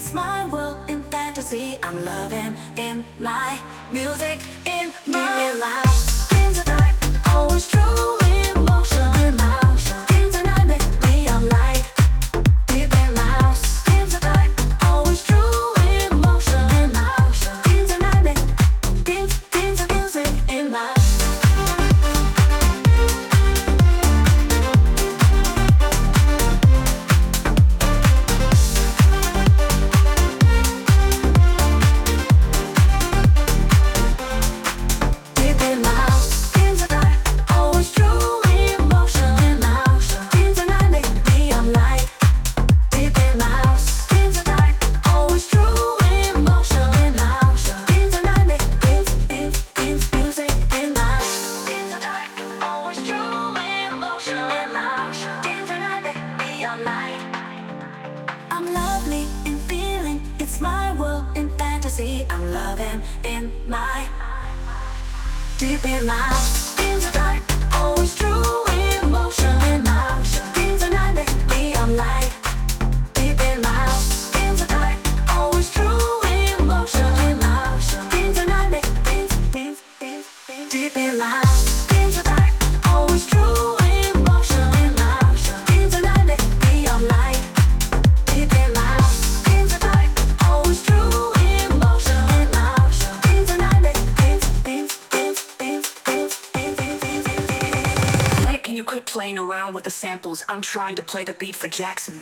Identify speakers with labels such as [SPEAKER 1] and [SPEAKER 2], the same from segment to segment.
[SPEAKER 1] It's my world in fantasy. I'm loving in my music, in my life. Things are dark, always true emotion. Things are not make me I'm light. Deep in my house. Things are dark, always true emotion. Things are not make things are music in my I'm lovely in feeling, it's my world in fantasy. I'm loving in my deep in my things are dark, always true emotion. Things are not make me I'm light. Deep in my house, things are dark, always true emotion. Things are not make things deep in my house. Things are dark, always true emotion. Things are not make me I'm light.
[SPEAKER 2] Can you quit playing around with the samples? I'm trying to play the beat for Jackson.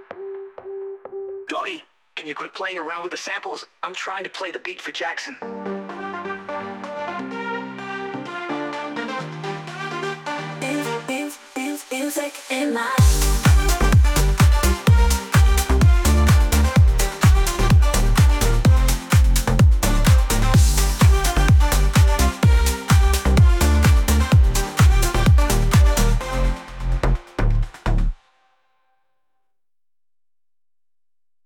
[SPEAKER 2] Dottie, can you quit playing around with the samples? I'm trying to play the beat for Jackson.